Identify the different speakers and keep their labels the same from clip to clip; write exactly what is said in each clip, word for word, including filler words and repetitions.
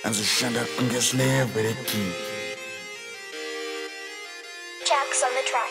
Speaker 1: Azishanda kunge slave with a king.
Speaker 2: Jax on the track.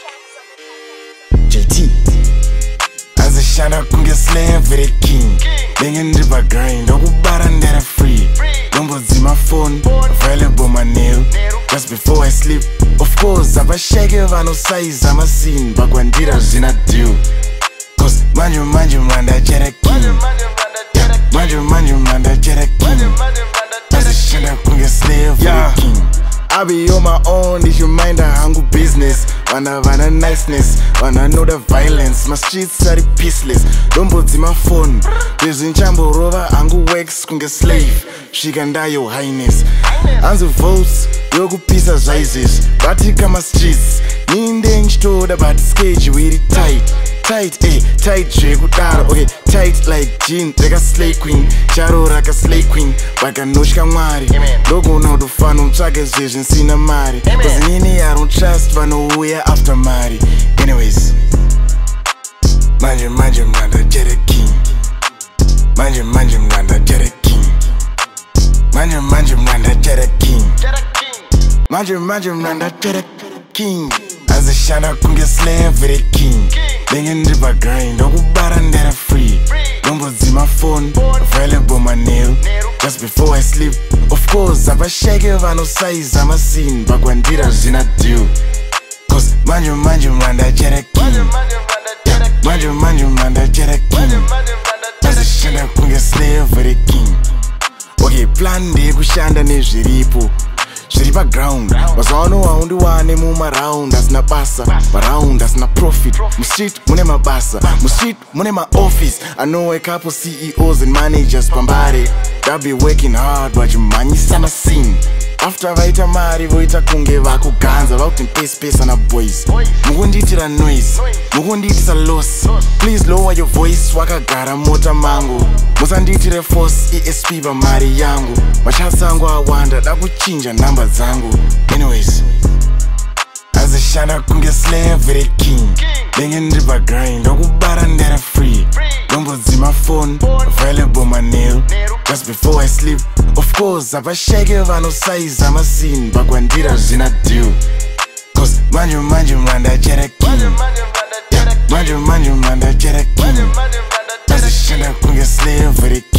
Speaker 1: J T Azishanda kunge slave with a king. Lengen river grind, okubara ndera free. Numbers in my phone, available my nail. Just before I sleep, of course, abasheke vano size I'm a scene, but when did I zina do? Cause manju manju manda jere king. Manju manju manda jere king. Azishanda kunge slave with a king. I be on my own, if you mind a hangu business. Wanna wanna niceness, wanna know the violence. My streets are peaceless, don't put in my phone. There's in Chambo Rover, hangu wax kunge slave. She can die your highness. And the votes, yogu pizza rises. Bati kama streets, ninde nchtoda about skate really tight. Tight, eh, tight, jekutara, okay, tight like jean, like a slay queen, charo like a slay queen, like a noshka mari. Logo now the fun on trackers vision, sina mari. Cause nini I don't trust, but no way after mari. Anyways, manjum manjum nanda jere king. Manjum manjum nanda jere king. Manjum manjum nanda jere king. Manjum manjum nanda jere king. Azishanda kunge slave with a king. Lengen river grind, okubara ndera free. Numbers in my phone, available my nail. Just before I sleep, of course, abasheke vano size I'm a scene, but when did I zina do? Cause manju manju manda jere king. Manju manju manda jere king. Azishanda kunge slave with a king. Okay, plan de kushanda nezviripo. Shripa ground, mazano waundi wane muma round. Asna basa, ma round asna profit. Mu street mune mabasa, mu street mune ma office. I know a couple C E Os and managers pambare. That be working hard, but you mani sama scene. After vaita mari, voita kunge vako ganza. Vauti pace pace ana boys. Mukunditira noise, mukunditisa loss. Please lower your voice, wakagara mota mango. Musanditire force, E S P ba mari yangu. Machasangu awanda, dakuchinja namba zangu. Anyways, azishanda kunge slave with a king. Lengen river grind, okubara ndera free. Numbers in my phone, available my nail. Just before I sleep, of course, abasheke vano size I'm a scene, but when did I zina do? Cause manju manju manda jere king. Manju manju manda jere king. Azishanda kunge slave with a king.